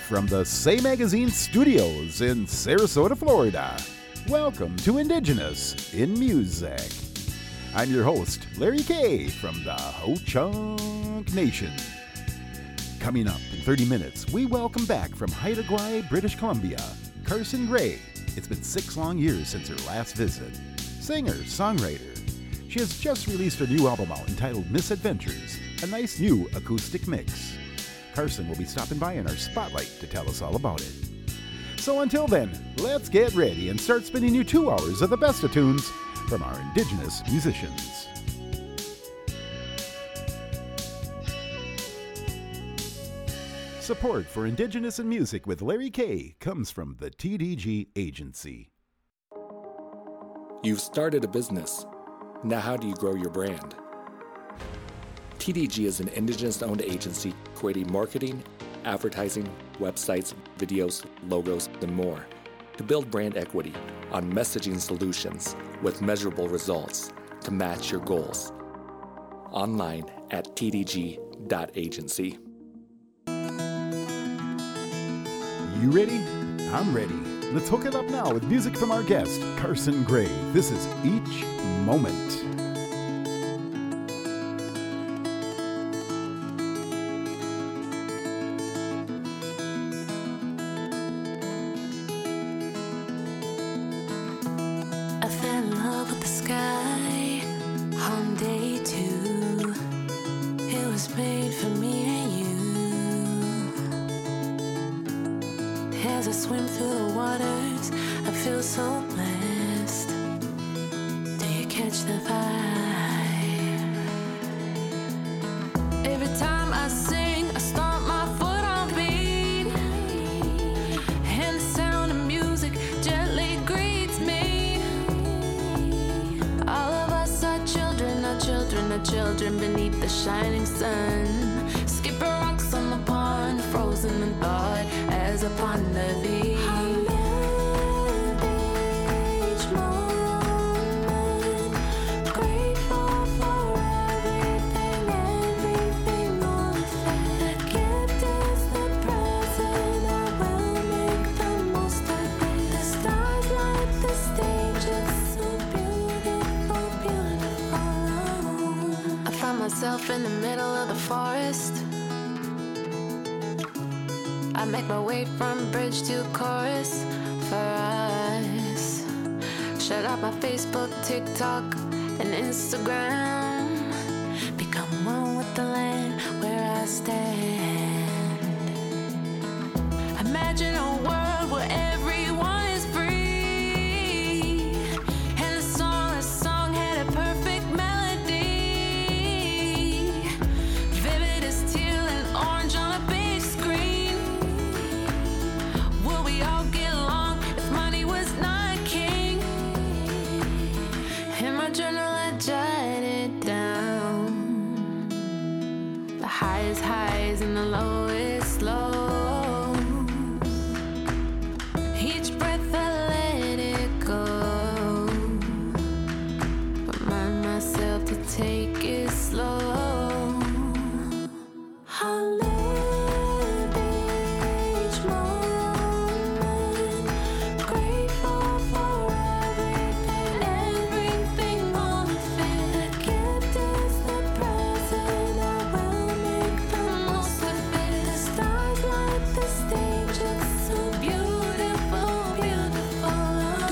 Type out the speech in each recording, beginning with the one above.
from the Say Magazine studios in Sarasota, Florida. Welcome to Indigenous in Music. I'm your host, Larry Kay from the Ho-Chunk Nation. Coming up in 30 minutes, we welcome back from Haida Gwaii, British Columbia, Carson Gray. It's been 6 long years since her last visit. Singer, songwriter. She has just released her new album out entitled Misadventures, a nice new acoustic mix. Carson will be stopping by in our spotlight to tell us all about it. So until then, let's get ready and start spinning you 2 hours of the best of tunes from our Indigenous musicians. Support for Indigenous in Music with Larry Kay comes from the TDG Agency. You've started a business. Now how do you grow your brand? TDG is an Indigenous-owned agency creating marketing, advertising, websites, videos, logos, and more to build brand equity on messaging solutions with measurable results to match your goals. Online at tdg.agency. You ready? I'm ready. Let's hook it up now with music from our guest, Carson Gray. This is Each Moment. Children beneath the shining sun, skipping rocks on the pond, frozen in thought as I ponder thee. Each moment, grateful for everything on the the gift is the present. I will make the most of it. The stars light the stage, it's so beautiful, beautiful. I found myself in the middle of the forest. I make my way from bridge to chorus for us. Shut out my Facebook, TikTok, and Instagram. Become one with the land where I stand. Imagine a world where everyone is free, and a song had a perfect melody, vivid as teal and orange on a big screen. Will we all get along if money was not king? In my journal I jot it down, the highest highs and the lowest lows. Each breath I let it go, remind myself to take it slow. I'll live each moment, grateful for everything on the fit. The gift is the present. I will make the most of it. The stars light the stage. It's so beautiful, beautiful.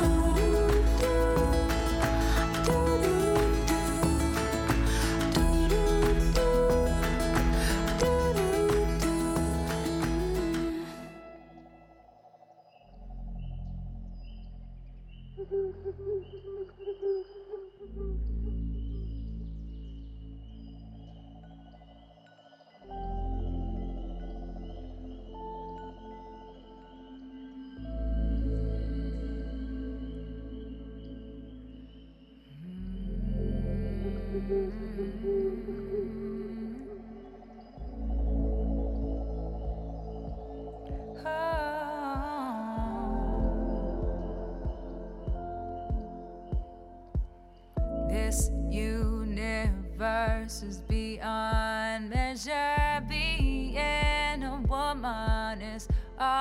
This universe is beyond measure, being a woman is all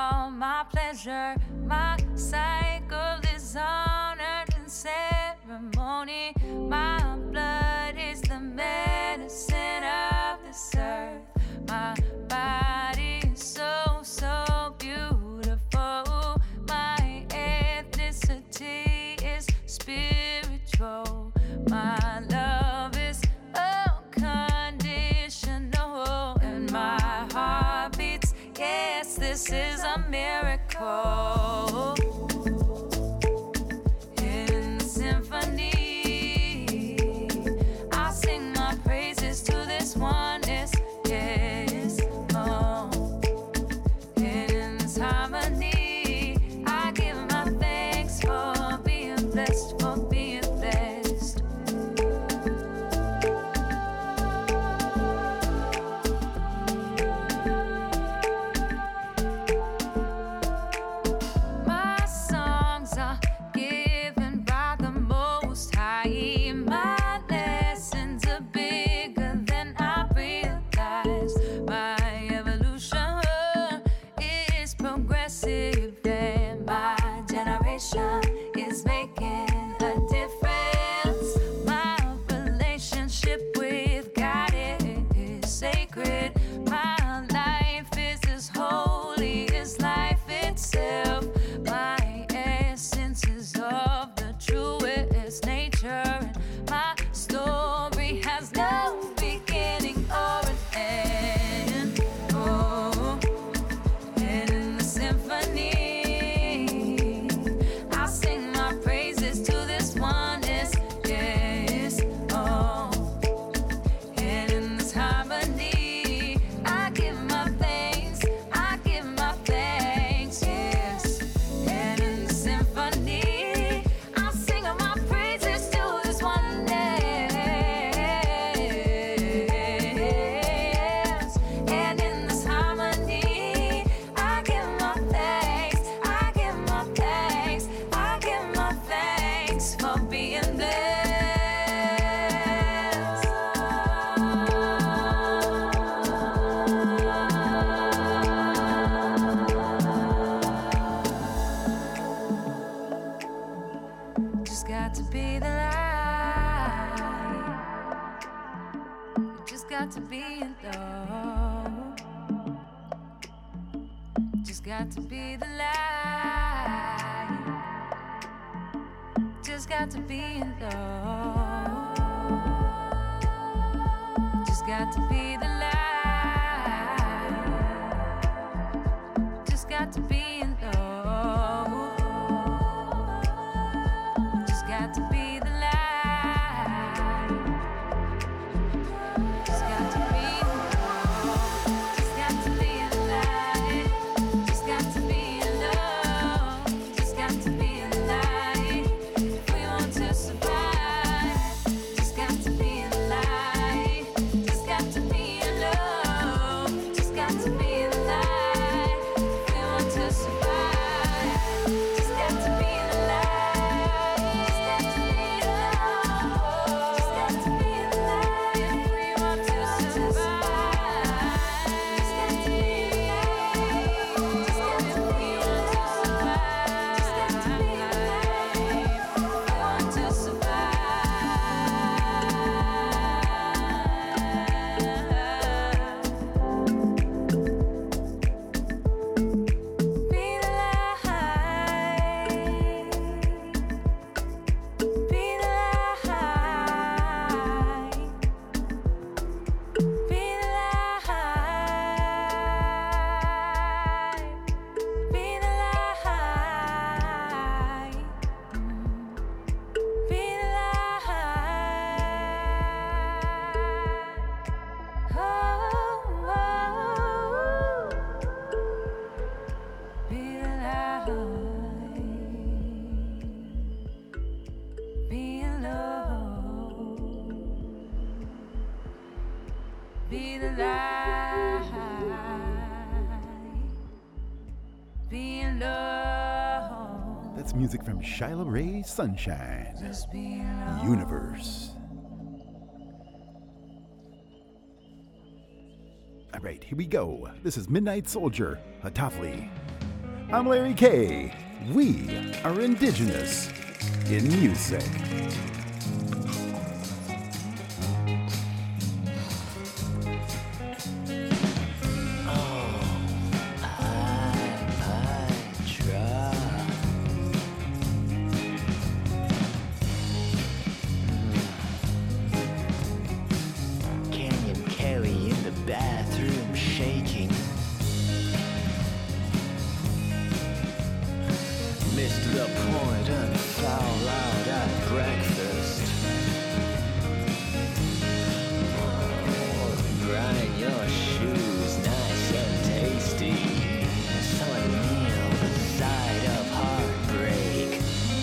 My cycle is honored in ceremony. My blood is the medicine of this earth. My body is so, so beautiful. My ethnicity is spiritual. My love is unconditional. And my heart beats, yes, this is a miracle. In the symphony, I sing my praises to this oneness, yes, oh. And in this harmony, I give my thanks for being blessed, for being blessed. My songs are given by the Most High. My lessons are bigger than I realized. My evolution is progressive, and my generation is making a difference. My relationship with God is sacred. My life is as holy as life itself. My essence is of the truest nature, and my story has no beginning or an end. Oh, and in the symphony, I sing my praises to this oneness, yes, oh. And in this harmony, I give my thanks, I give my thanks, yes. And in the symphony, I sing my praises to this oneness. And in this harmony, I give my thanks, I give my thanks, I give my thanks for being blessed. Just got to be the light. Just got to be in love. Just got to be the light. Just got to be in love. Just got to be the light. Just got to be in love. Just got to be the light. Just got to be in love. Just got to be in light. Just got to be in love. Just got to be in light. If we want to survive, just got to be in light. Just got to be in love. Just got to be in light. If we want to survive, just got to be in light. Just got to be in love. Just got to be in light. If we want to survive, just got to be in light. Just got to be in light. Just got to be in light. If we want to survive. Be the light. Be the light. Be the light. Be the light. Be the light. Oh, be the light. Be in love. Be the light. Be in love. That's music from Shyla Ray Sunshine. Just be in love. Universe. All right, here we go. This is Midnight Soldier, Hatafli. I'm Larry K. We are indigenous in music. Canyon Kelly in the bathroom shaking. Missed the point and foul out at breakfast. Grind your shoes nice and tasty. Saw a meal the side of heartbreak.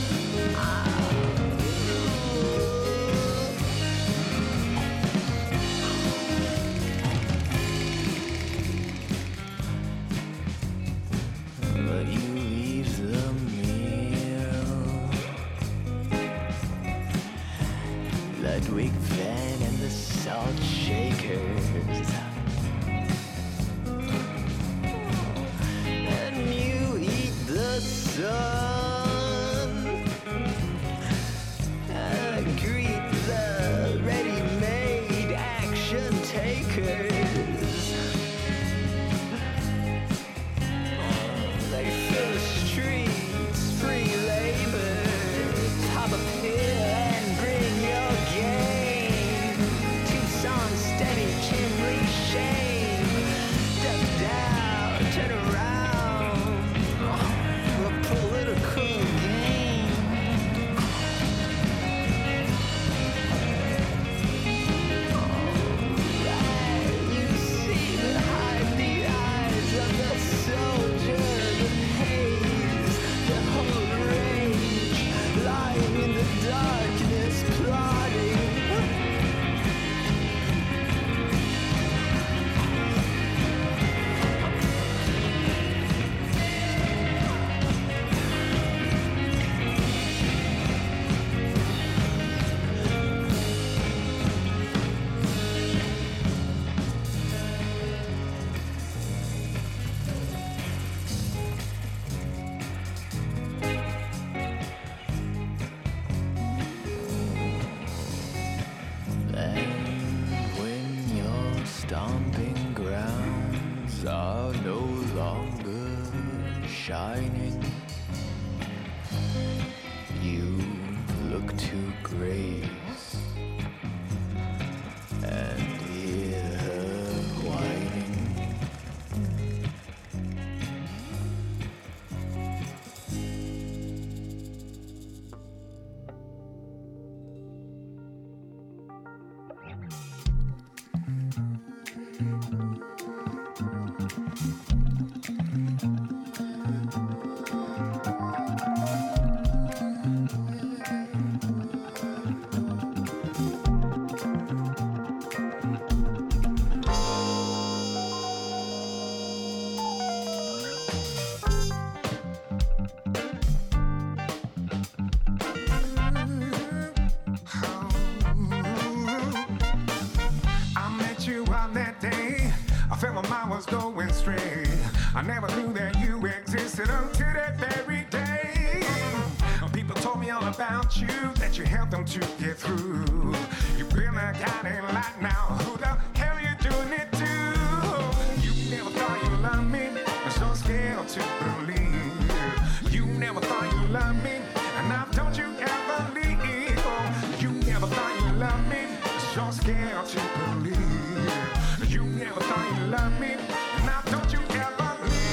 But you leave the meal. Ludwig Van and the Salt Shakers. And you eat the sun. And greet the ready-made action takers. They fill the streets, free labor. Top a pill and bring your game. Tucson, steady, Kimberly, shame. Step down, turn around. The political game. You see behind the eyes of the soldier, the haze, the whole rage, lying in the darkness, plotting. And when your stomping grounds are no longer shining, you look to grace and hear her whining. I met you on that day. I felt my mind was going straight. I never knew that you existed until that very day. People told me all about you, that you helped them to get through. You really got it right now. Who the hell you doing it to? You never thought you loved me. I'm so scared to believe. You never thought you loved me, and now don't you ever leave. Oh, you never thought you loved me. So scared to believe. You never thought you loved me. Now don't you ever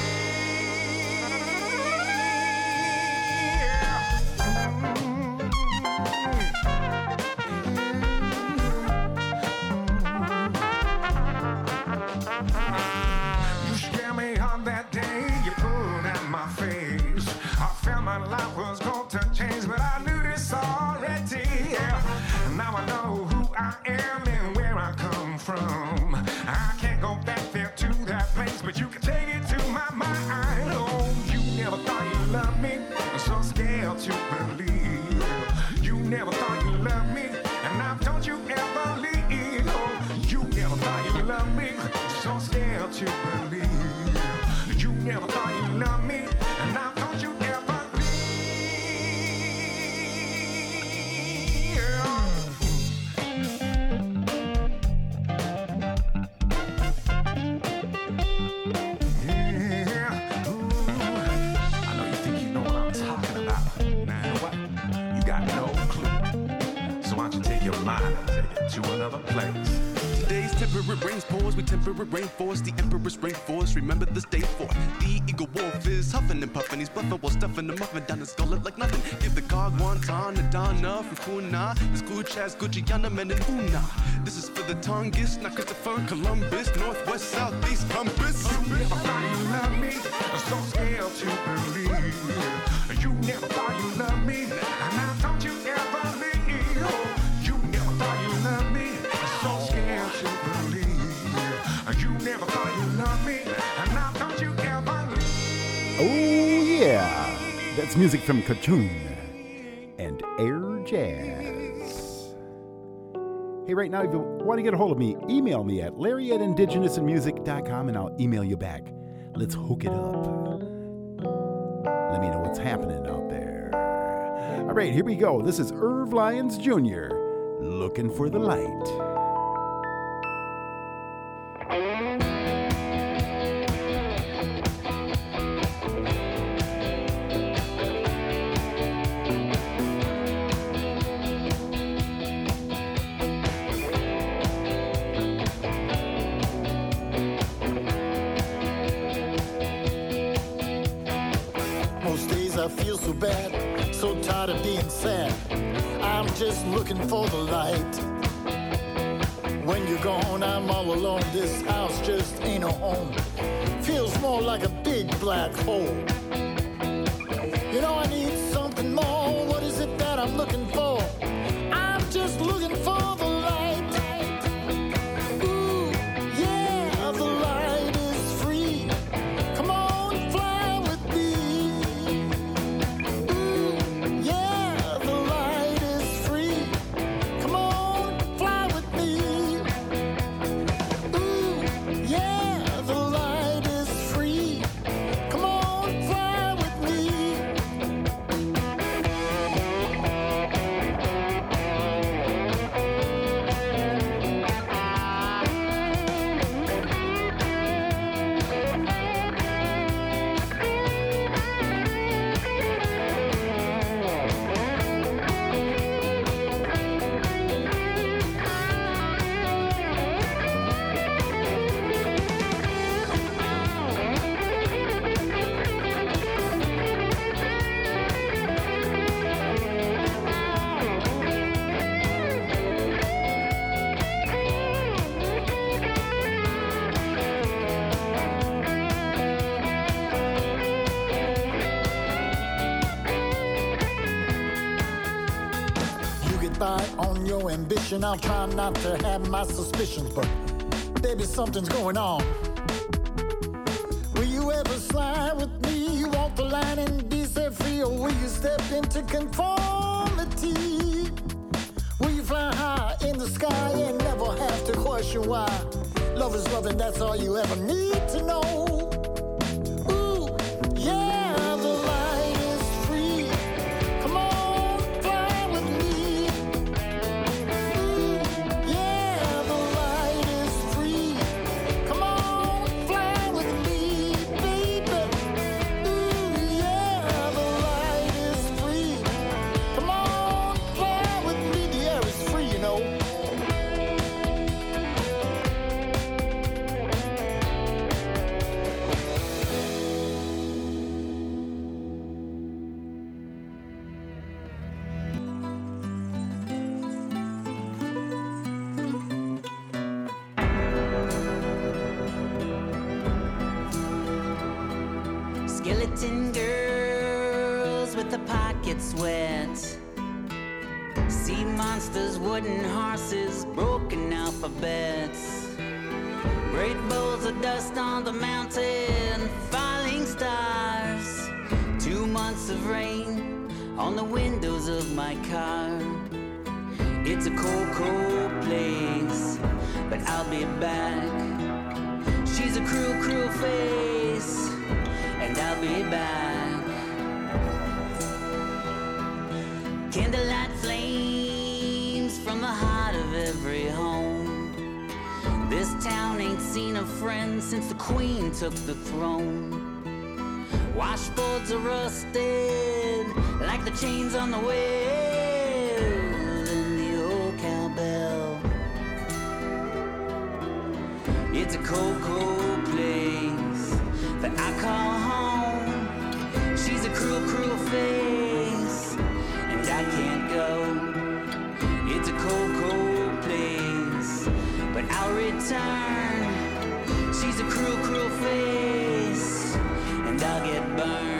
leave. You scared me on that day. You pulled at my face. I felt my life was going to change, but I knew this already. Now I know who I am and where I come from. I can't go back there to that place, but you can take it to my mind. Oh, you never thought you loved me. I'm so scared to believe. You never thought you loved me, and now don't you ever leave. Oh, you never thought you loved me. So scared to believe. You never thought you loved me, and now don't you ever leave. take it to another place. Today's temperate rains pours, we temperate rainforest, the emperor's rainforest. Remember this day for the eagle wolf is huffing and puffing. He's bluffing while stuffing the muffin down his gullet like nothing. Give the cog one ton, a Donna from Puna. This good Chaz, Gucciana, men and Una. This is for the Tongass, not Christopher Columbus, Northwest, Southeast, compass. You never thought you loved me, so scared to believe. You never thought you loved me, and now don't you ever leave. You never thought you loved me, so scared to believe. You never thought you loved me, and now don't you ever leave. Oh, yeah. That's music from Kachun and Air Jazz. Hey, right now, if you want to get a hold of me, email me at larry@indigenousinmusic.com and I'll email you back. Let's hook it up. Let me know what's happening out there. All right, here we go. This is Irv Lyons Jr., Looking for the Light. Most days I feel so bad, so tired of being sad. I'm just looking for the light. When you're gone, I'm all alone. This house just ain't a home. Feels more like a big black hole. You know I need something more. What is it that I'm looking for? I'm just looking for the light. Ooh, yeah, the light is free. Come on, fly with me. Ooh, yeah, the light is free. Come on, fly with me. Ooh, yeah, the light is free. Come on, fly with me. You get by on your ambition. I'll try not to have my suspicions, but baby, something's going on. Will you ever slide with me? Walk the line and be set free, or will you step into conformity? Will you fly high in the sky and never have to question why? Love is love and that's all you ever need to know. Ooh, yeah, the light is free. Come on, fly with me. Ooh, yeah, the light is free. Come on, fly with me, baby. Ooh, yeah, the light is free. Come on, fly with me. The air is free, you know. Skeleton girls with the pockets wet. Sea monsters, wooden horses, broken alphabets. Great bowls of dust on the mountain, falling stars. 2 months of rain on the windows of my car. It's a cold, cold place, but I'll be back. She's a cruel, cruel face, and I'll be back. Candlelight flames from the heart of every home. This town ain't seen a friend since the queen took the throne. Washboards are rusted like the chains on the wheel, and the old cowbell It's a cold, cold place that I call home. She's a cruel, cruel face, and I can't go. It's a cold, cold place, but I'll return. She's a cruel, cruel face, and I'll get burned.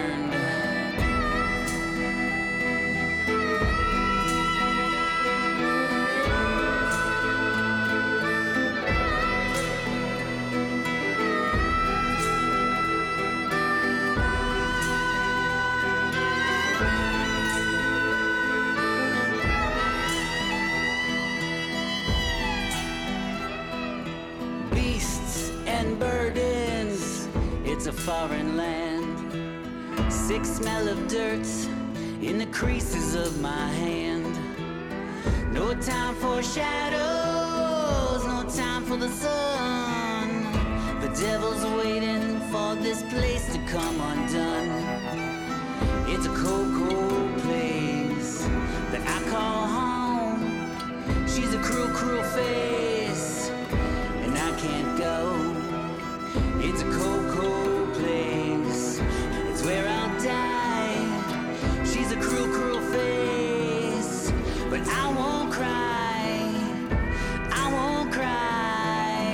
It's a foreign land. Sick smell of dirt in the creases of my hand. No time for shadows, no time for the sun. The devil's waiting for this place to come undone. It's a cold, cold place that I call home. She's a cruel, cruel face, and I can't go. It's a cold, cold place. It's where I'll die. She's a cruel, cruel face, but I won't cry. I won't cry.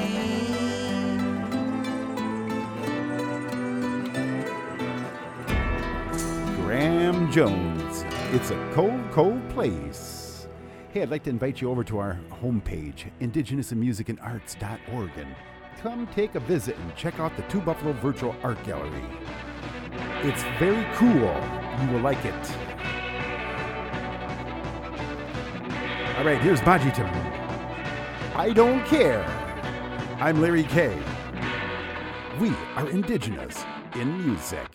Graham Jones. It's a cold, cold place. Hey, I'd like to invite you over to our homepage, indigenousinmusicandarts.org, and come take a visit and check out the Two Buffalo Virtual Art Gallery. It's very cool. You will like it. All right, here's Bajitam. I don't care. I'm Larry K. We are Indigenous in Music.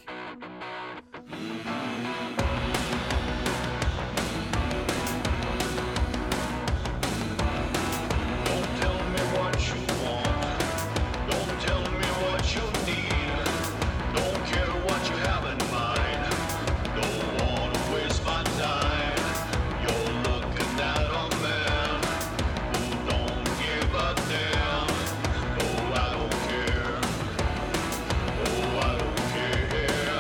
Oh, I don't care.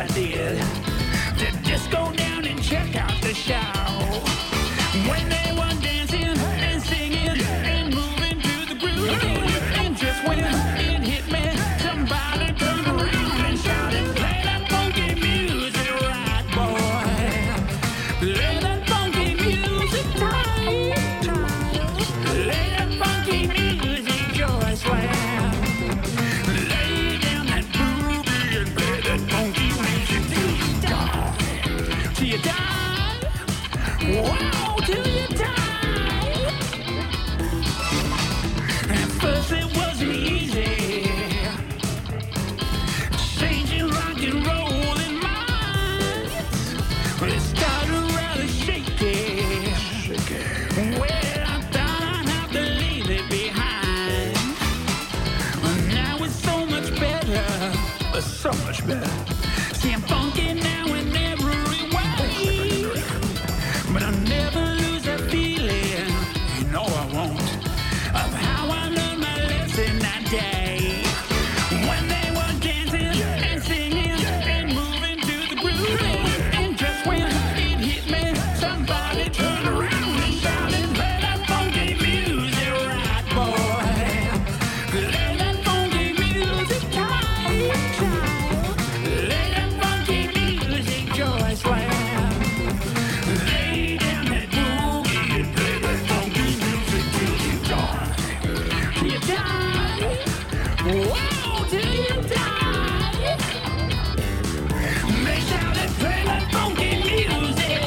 I did. To just go down and check out the show. When they were dancing and singing and moving to the groove. And just when it hit me, somebody turned around and shouted, play that funky music right, boy. Play that funky music right, child. Play that funky music, joy slam. Lay down that boogie and play that funky music till you die. Till you die. Wow, till you die. At first it wasn't easy. Changing rock and roll in minds. It started rather shaky. Well, I thought I'd have to leave it behind. Now it's so much better. So much better. See, I'm funky now in every way. But I'll never lose that feeling. No, I won't. Of how I learned my lesson that day. When they were dancing and singing and moving to the groove. And just when it hit me, somebody turned around and shouted, play that funky music right, boy. Play that funky music right, child. Play that funky music, joy slam. Lay down that boogie and play that funky music till you die. Till you die. Wow, till you die. They shouted, play that funky music.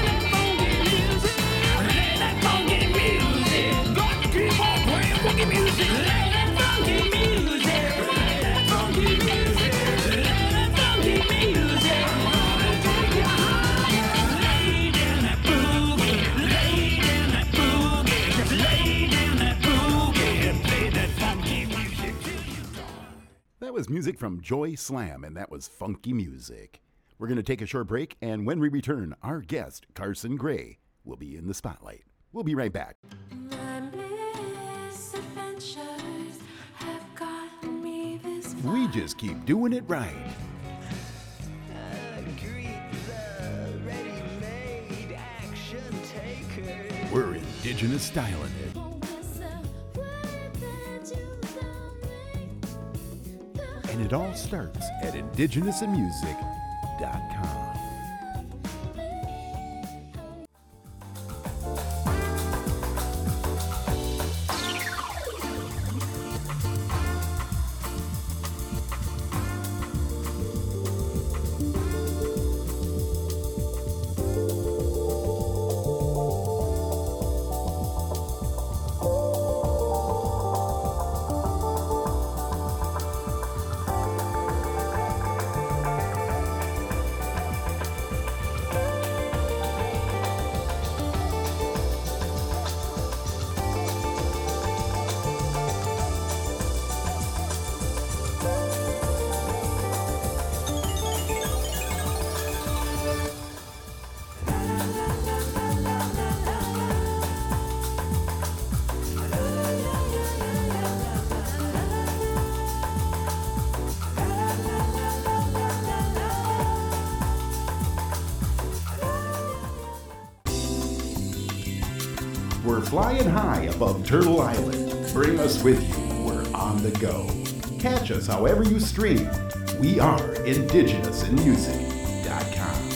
Play that funky music. Got to keep on playing funky music. Play that funky music. Play that funky music. Play that funky music. Gonna take you higher. Lay down that boogie. Lay down that boogie. Just lay down that boogie and play that funky music till you die. That was music from Joy Slam, and that was funky music. We're going to take a short break, and when we return, our guest, Carson Gray, will be in the spotlight. We'll be right back. My misadventures have gotten me this far. We just keep doing it right. We're indigenous styling it. And it all starts at indigenousinmusic.com. We're flying high above Turtle Island. Bring us with you. We're on the go. Catch us however you stream. We are indigenousinmusic.com.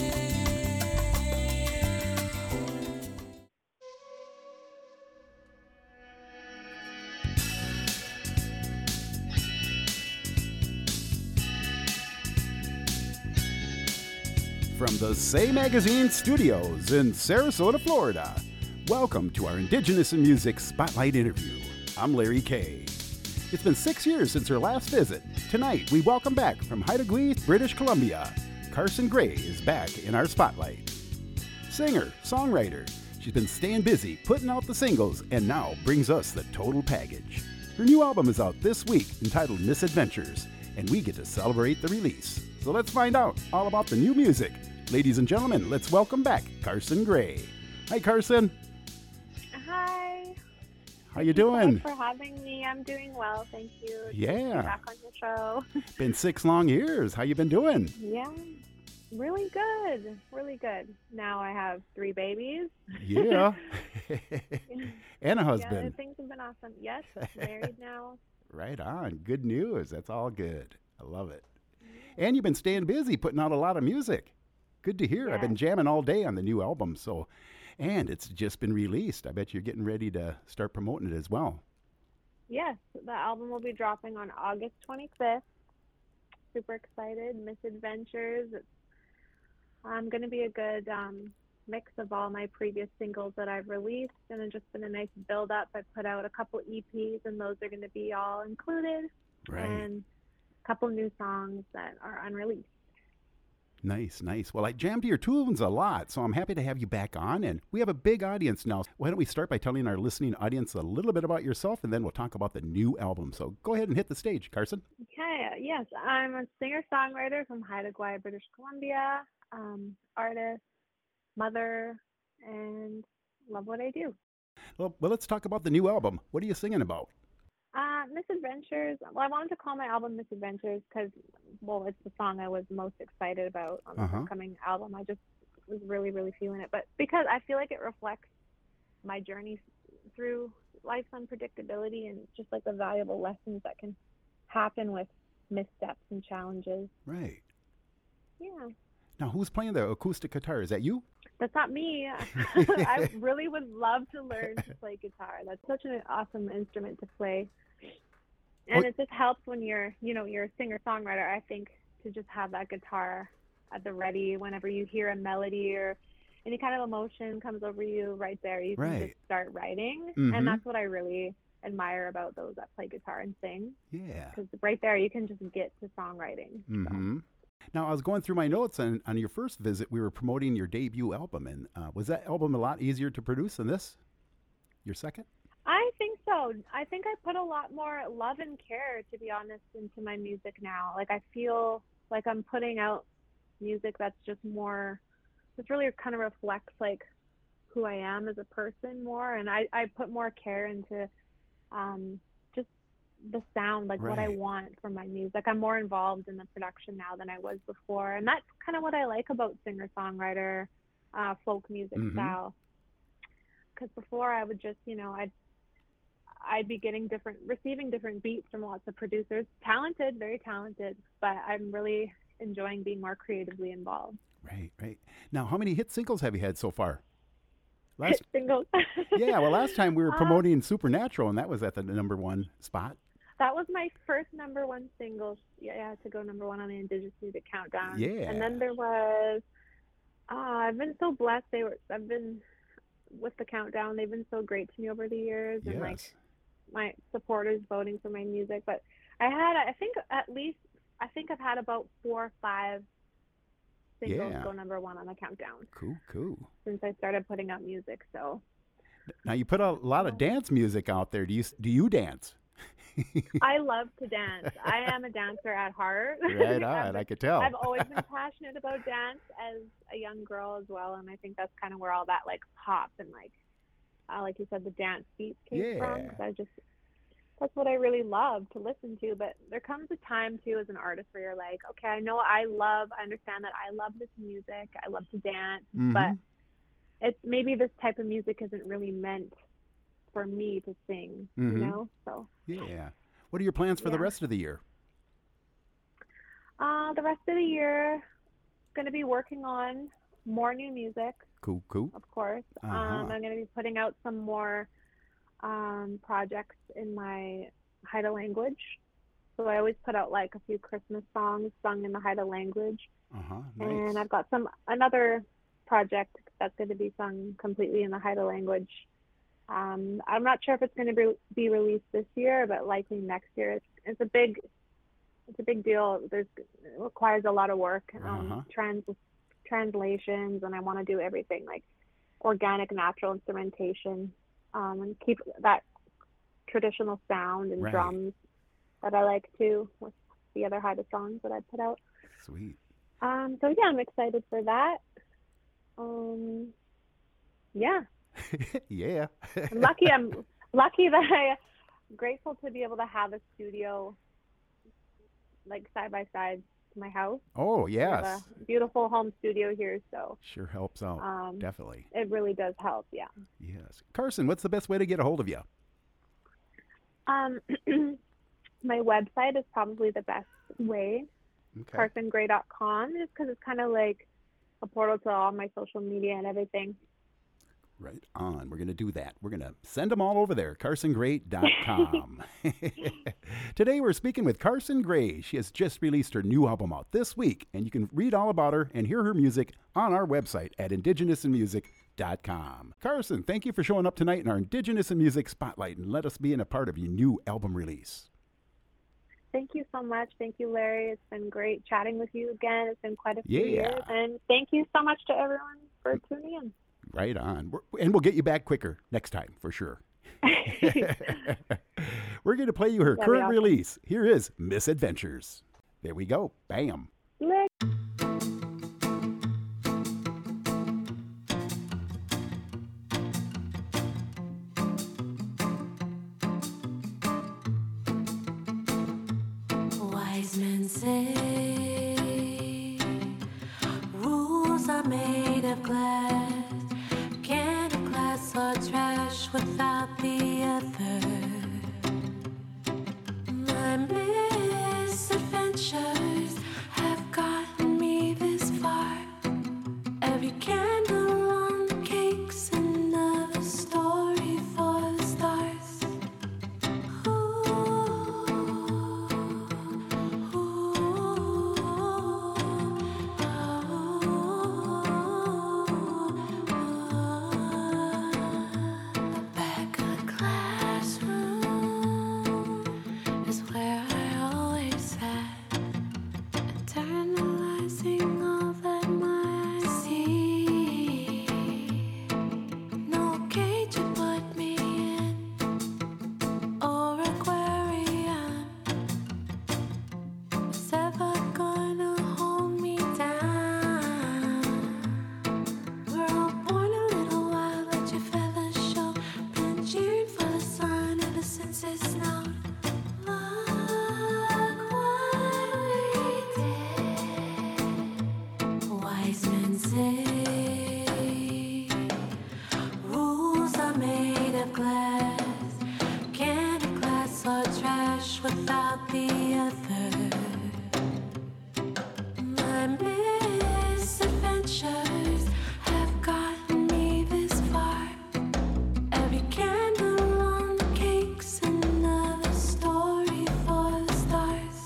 From the Say Magazine studios in Sarasota, Florida, welcome to our Indigenous in Music Spotlight interview. I'm Larry Kay. It's been 6 years since her last visit. Tonight, we welcome back from Haida Gwaii, British Columbia. Carson Gray is back in our spotlight. Singer, songwriter, she's been staying busy putting out the singles and now brings us the total package. Her new album is out this week entitled Misadventures, and we get to celebrate the release. So let's find out all about the new music. Ladies and gentlemen, let's welcome back Carson Gray. Hi, Carson. Hi. How you Thank so much doing? for having me. I'm doing well, thank you. It's Yeah. good to be back on your show. Been 6 long years. How you been doing? Yeah, really good, really good. Now I have 3 babies. Yeah. And a Yeah, husband. things have been awesome. Yes, married now. Right on. Good news. That's all good. I love it. And you've been staying busy, putting out a lot of music. Good to hear. I've been Yes. jamming all day on the new album. And it's just been released. I bet you're getting ready to start promoting it as well. Yes, the album will be dropping on August 25th. Super excited. Misadventures. It's going to be a good mix of all my previous singles that I've released, and it's just been a nice build up. I put out a couple EPs, and those are going to be all included, Right. and a couple new songs that are unreleased. Nice, nice. Well, I jammed to your tunes a lot, so I'm happy to have you back on. And we have a big audience now. Why don't we start by telling our listening audience a little bit about yourself, and then we'll talk about the new album. So go ahead and hit the stage, Carson. Okay, yes, I'm a singer-songwriter from Haida Gwaii, British Columbia, artist, mother, and love what I do. Well, let's talk about the new album. What are you singing about? Misadventures. Well, I wanted to call my album Misadventures because, well, it's the song I was most excited about on the upcoming album. I just was really, really feeling it. But because I feel like it reflects my journey through life's unpredictability and just like the valuable lessons that can happen with missteps and challenges. Right. Yeah. Now, who's playing the acoustic guitar? Is that you? That's not me. I really would love to learn to play guitar. That's such an awesome instrument to play. And it just helps when you're a singer-songwriter, I think, to just have that guitar at the ready whenever you hear a melody or any kind of emotion comes over you right there. You can just start writing. And that's what I really admire about those that play guitar and sing. Yeah. Because right there, you can just get to songwriting. Mm-hmm. Now, I was going through my notes, and on your first visit, we were promoting your debut album. And was that album a lot easier to produce than this? Your second? I think so. I think I put a lot more love and care, to be honest, into my music now. Like, I feel like I'm putting out music that's just more, this really kind of reflects, like, who I am as a person more. And I put more care into just the sound, like what I want from my music. I'm more involved in the production now than I was before. And that's kind of what I like about singer-songwriter, folk music style. Because before I would just, I'd be receiving different beats from lots of producers. Talented, very talented, but I'm really enjoying being more creatively involved. Right. Now, how many hit singles have you had so far? Hit singles? Yeah, well, last time we were promoting Supernatural, and that was at the #1 spot. That was my first #1 single. Yeah, to go #1 on the Indigenous Music Countdown. Yeah. And then there was, I've been so blessed. I've been with the Countdown. They've been so great to me over the years. And like my supporters voting for my music. But I think I've had about 4 or 5 singles go #1 on the Countdown. Cool. Since I started putting out music, so. Now, you put a lot of dance music out there. Do you dance? I love to dance. I am a dancer at heart. Right on, I could tell. I've always been passionate about dance as a young girl as well, and I think that's kind of where all that like pop and like you said, the dance beats came from. 'Cause that's what I really love to listen to. But there comes a time too as an artist where you're like, okay, I understand that I love this music. I love to dance, but it's maybe this type of music isn't really meant for me to sing, so. Yeah. What are your plans for the rest of the year? The rest of the year, going to be working on more new music. Cool. Of course. I'm going to be putting out some more projects in my Haida language. So I always put out like a few Christmas songs sung in the Haida language. Nice. And I've got another project that's going to be sung completely in the Haida language. I'm not sure if it's going to be released this year, but likely next year. It's a big deal. It requires a lot of work, translations, and I want to do everything like organic, natural instrumentation, and keep that traditional sound and drums that I like to with the other Haida songs that I put out. Sweet. So yeah, I'm excited for that. Yeah. Yeah. I'm lucky. lucky that grateful to be able to have a studio like side by side to my house. Oh, We have yes. a beautiful home studio here, so Sure helps out. Definitely. it really does help. Yeah. Yes. Carson, what's the best way to get a hold of you? My website is probably the best way. Okay. CarsonGray.com, just because it's kind of like a portal to all my social media and everything. Right on. We're going to do that. We're going to send them all over there, carsongray.com. Today we're speaking with Carson Gray. She has just released her new album out this week, and you can read all about her and hear her music on our website at indigenousinmusic.com. Carson, thank you for showing up tonight in our Indigenous in Music Spotlight and let us be in a part of your new album release. Thank you so much. Thank you, Larry. It's been great chatting with you again. It's been quite a few Yeah. years. And thank you so much to everyone for tuning in. Right on. And we'll get you back quicker next time, for sure. We're going to play you her That'd be current awesome. release. Here is Misadventures. There we go. Bam. Lick. Wise men say rules are made of glass. Can a glass or trash without the other? My misadventures have gotten me this far. Every candle on the cake's another story for the stars. Back of the classroom is where I always sat, internalizing all that my eyes see. No cage would put me in, or aquarium is ever gonna hold me down. We're all born a little wild, let your feathers show. Been cheering for the sun ever since it snowed. Look what we did. Wise men say rules are made of glass. Can a glass or trash without the other? My misadventures have gotten me this far. Every candle on the cake's another story for the stars.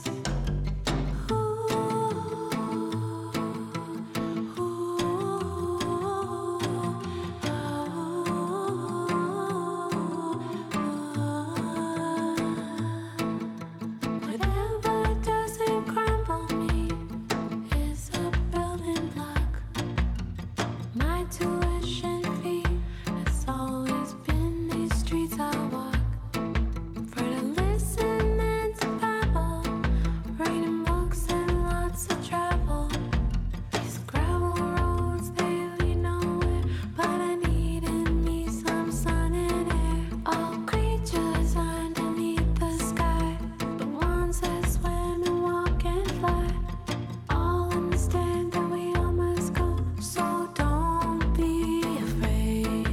Whatever doesn't crumble me is a building block. My tuition fee has always been these streets I walk. For to listen and to babble, reading books and lots of travel. These gravel roads, they lead nowhere, but I need in me some sun and air. All creatures underneath the sky, the ones that swim and walk and fly, all understand that we all must go, so don't be afraid.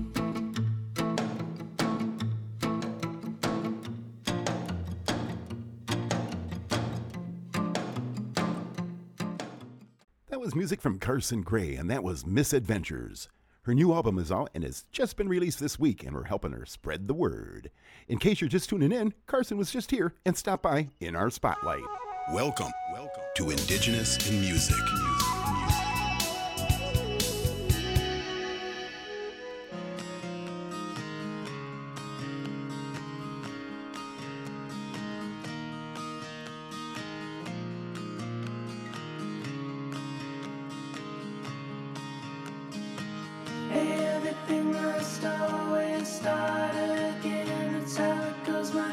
That was music from Carson Gray, and that was Misadventures. Her new album is out and has just been released this week, and we're helping her spread the word. In case you're just tuning in, Carson was just here and stopped by in our spotlight. Welcome to Indigenous in Music. Everything must always start again. That's how it goes, my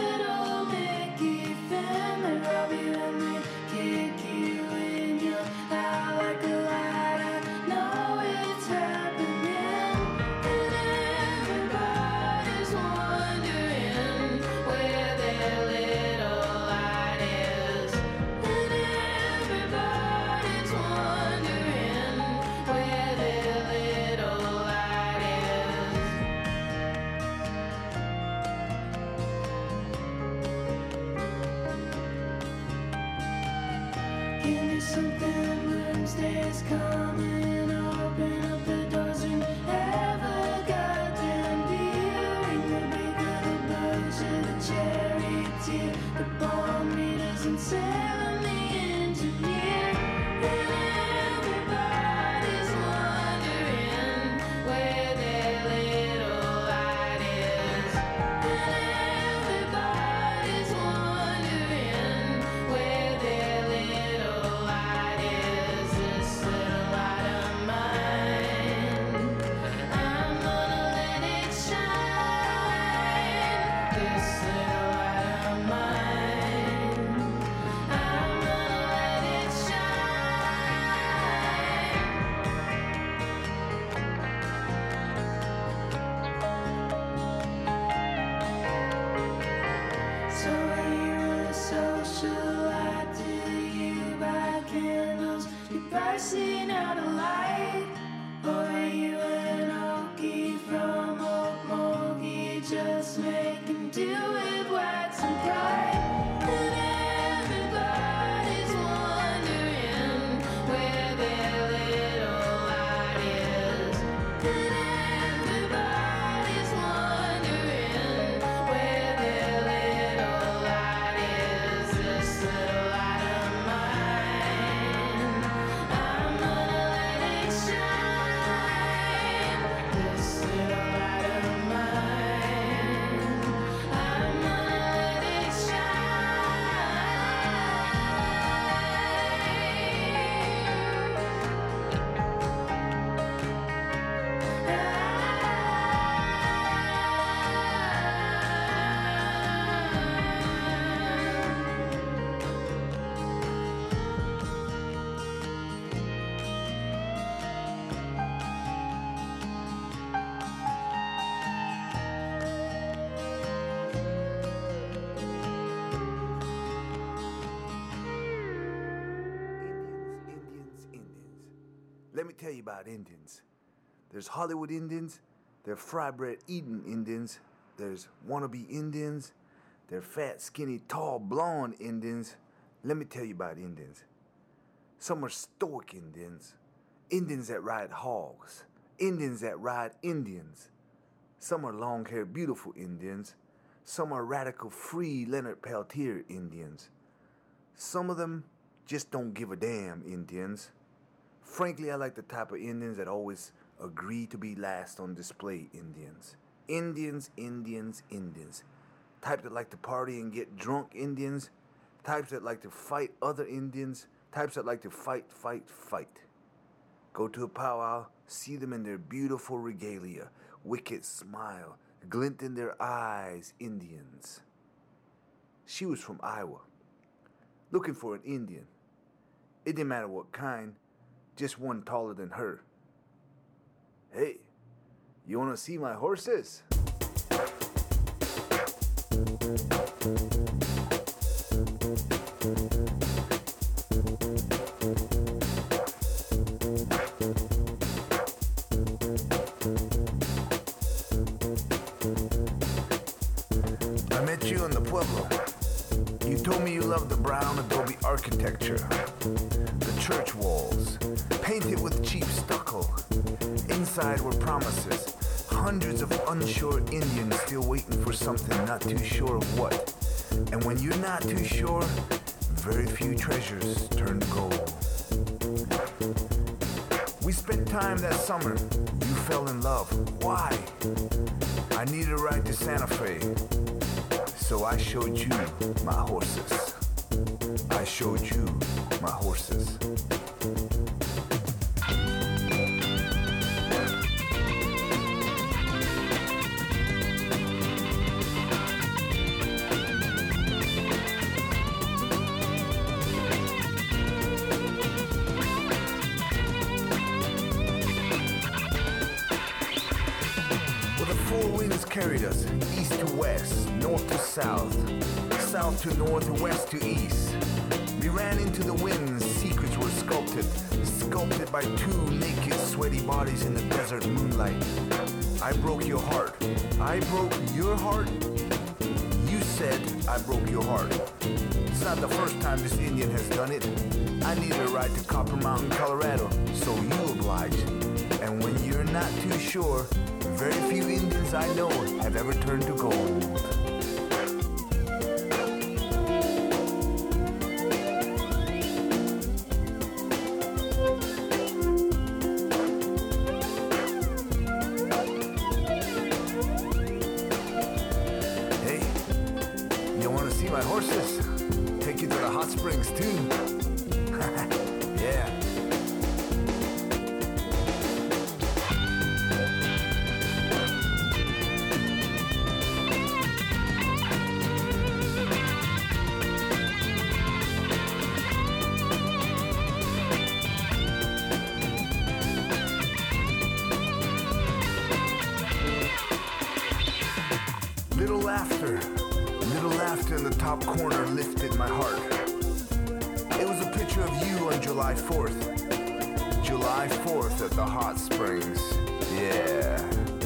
little Mickey family. Robbie, when they kick you in your Let me tell you about Indians. There's Hollywood Indians, there's fry bread eating Indians, there's wannabe Indians, there's fat, skinny, tall, blonde Indians. Let me tell you about Indians. Some are stoic Indians, Indians that ride hogs, Indians that ride Indians. Some are long-haired, beautiful Indians. Some are radical, free Leonard Peltier Indians. Some of them just don't give a damn Indians. Frankly, I like the type of Indians that always agree to be last on display Indians. Indians. Types that like to party and get drunk Indians. Types that like to fight other Indians. Types that like to fight. Go to a powwow, see them in their beautiful regalia, wicked smile, glint in their eyes, Indians. She was from Iowa, looking for an Indian. It didn't matter what kind, just one taller than her. Hey, you wanna see my horses? I met you in the Pueblo. You told me you loved the brown adobe architecture, the church walls, painted with cheap stucco. Inside were promises, hundreds of unsure Indians still waiting for something, not too sure of what. And when you're not too sure, very few treasures turn to gold. We spent time that summer. You fell in love. Why? I needed a ride to Santa Fe. So I showed you my horses. I showed you my horses. Carried us east to west, north to south, south to north, west to east. We ran into the winds, secrets were sculpted by two naked, sweaty bodies in the desert moonlight. I broke your heart. I broke your heart? You said I broke your heart. It's not the first time this Indian has done it. I needed a ride to Copper Mountain, Colorado, so you obliged. And when you're not too sure, very few Indians I know have ever turned to gold. Hey, you want to see my horses? Take you to the hot springs too. Yeah. Little laughter in the top corner lifted my heart. It was a picture of you on July 4th. July 4th at the hot springs. Yeah.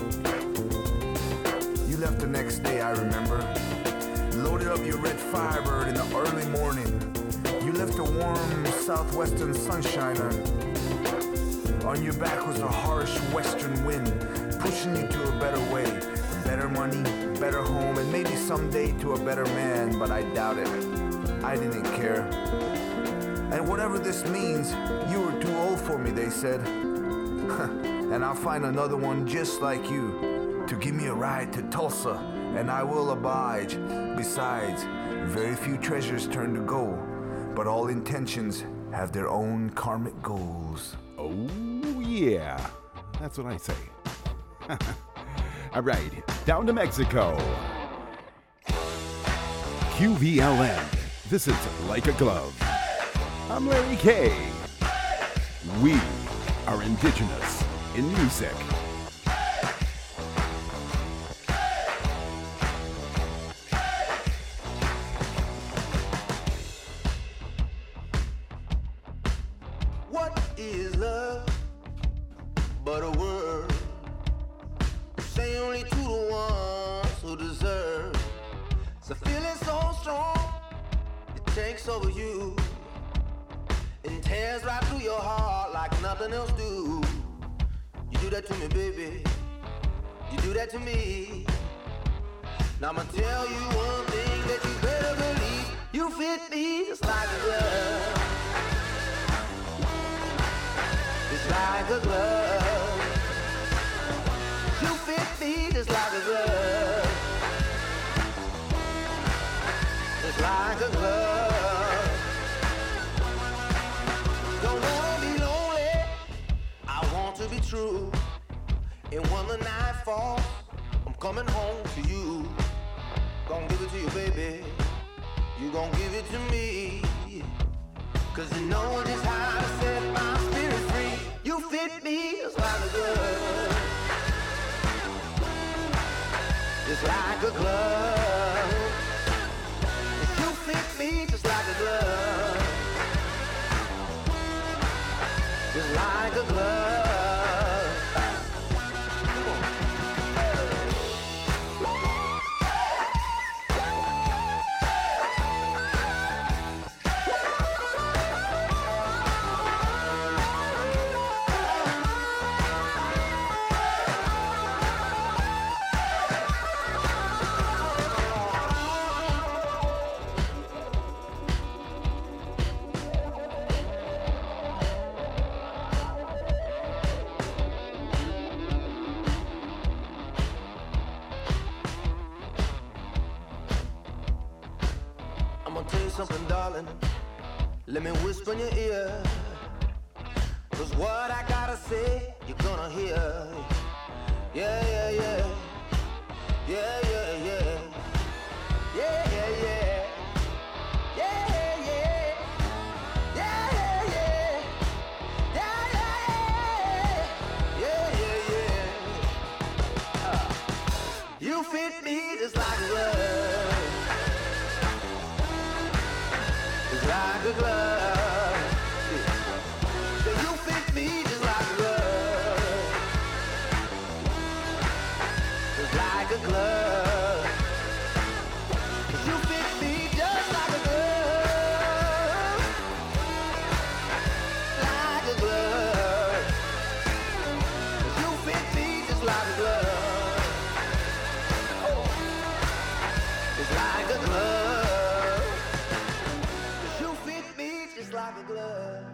You left the next day, I remember. Loaded up your red Firebird in the early morning. You left the warm southwestern sunshine on your back was a harsh western wind, pushing you to a better way. Better money, better home, and maybe someday to a better man, but I doubt it. I didn't care. And whatever this means, you were too old for me, they said. And I'll find another one just like you to give me a ride to Tulsa, and I will oblige. Besides, very few treasures turn to gold, but all intentions have their own karmic goals. Oh, yeah. That's what I say. All right, down to Mexico. QVLN. This is Like a Glove. I'm Larry K. We are indigenous in music. What is love? but a word. Say only to the ones who deserve. So feeling so strong, it takes over you and tears right through your heart like nothing else do. You do that to me, baby. You do that to me. Now I'ma tell you one thing that you better believe. You fit me just like a glove. Just like a glove. You fit me just like a glove. Just like a glove. Don't wanna be lonely, I want to be true. And when the night falls, I'm coming home to you. Gonna give it to you, baby. You gon' give it to me. Cause you know just how to set my spirit free. You fit me just like a glove. Just like a glove. You fit me just like a glove. Just like a glove. Something, darling, let me whisper in your ear. Cause what I gotta say, you're gonna hear. Yeah, yeah, yeah. Yeah, yeah, yeah. Yeah, yeah, yeah. Yeah, yeah, yeah. Yeah, yeah, yeah. Yeah, yeah, yeah. Yeah, yeah, yeah. You fit me just like a glove. Like a glove. So you fit me just like a glove. Just like a glove. You fit me just like a glove. Like a glove. You fit me just like a glove. Just like a glove. Like a glove.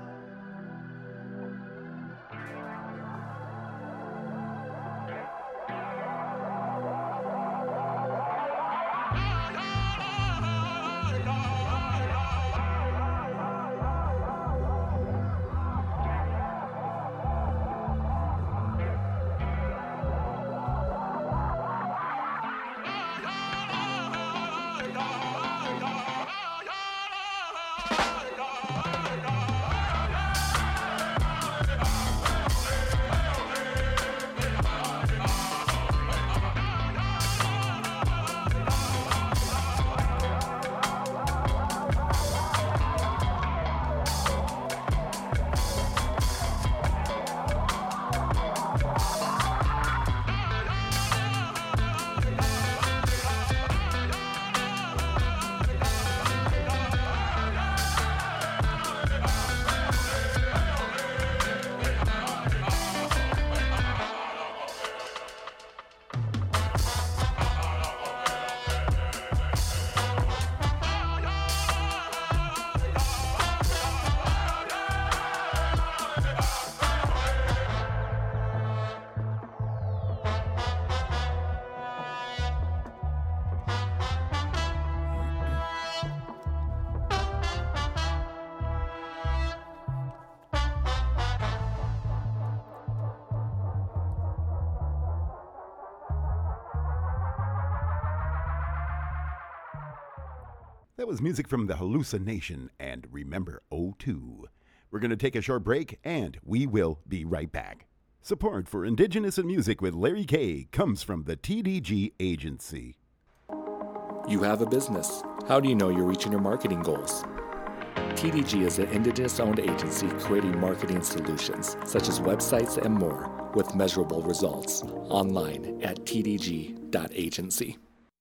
That was music from The Hallucination and Remember 02. We're going to take a short break, and we will be right back. Support for Indigenous in Music with Larry K comes from the TDG Agency. You have a business. How do you know you're reaching your marketing goals? TDG is an Indigenous-owned agency creating marketing solutions, such as websites and more. with measurable results. Online at tdg.agency.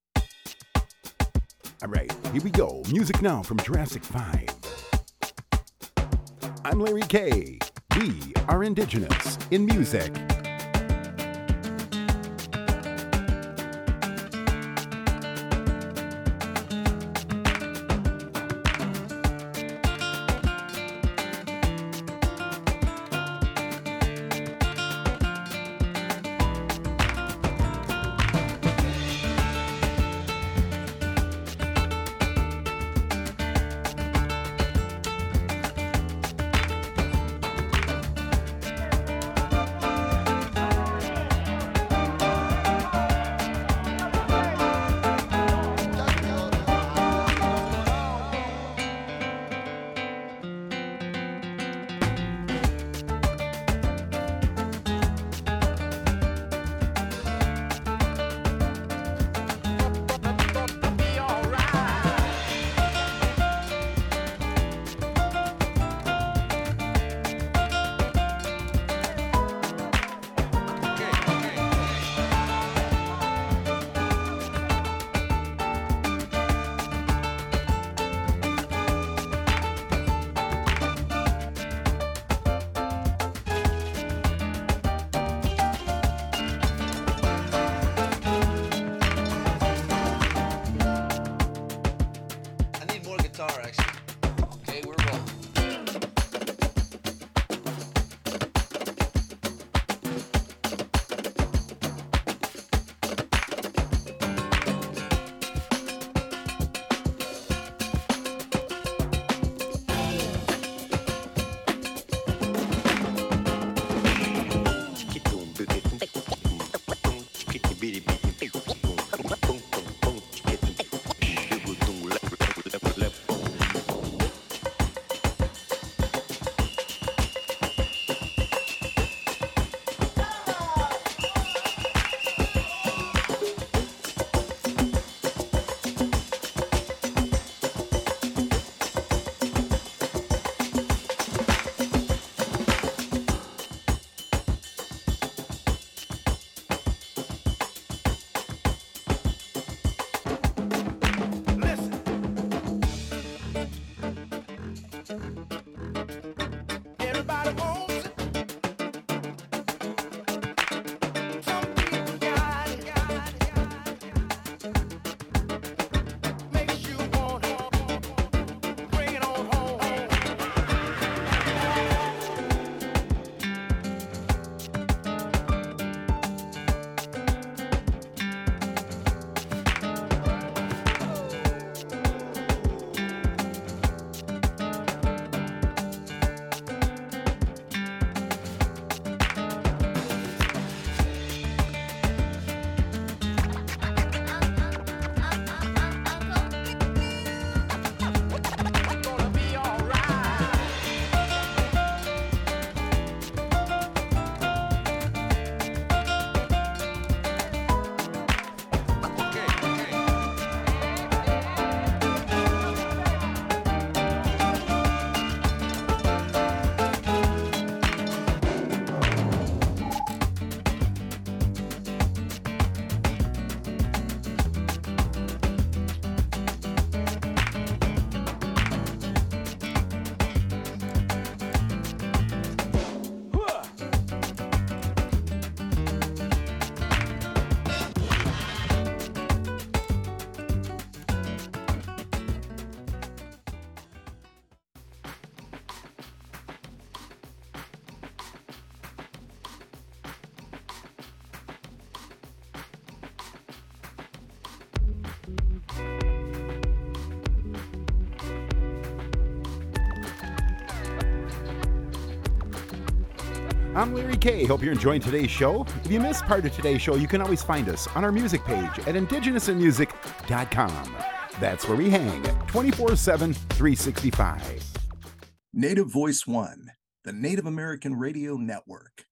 All right, here we go. Music now from Jurassic 5. I'm Larry K. We are Indigenous in Music. I'm Larry K. Hope you're enjoying today's show. If you missed part of today's show, you can always find us on our music page at indigenousinmusic.com. That's where we hang 24/7, 365. Native Voice One, the Native American Radio Network.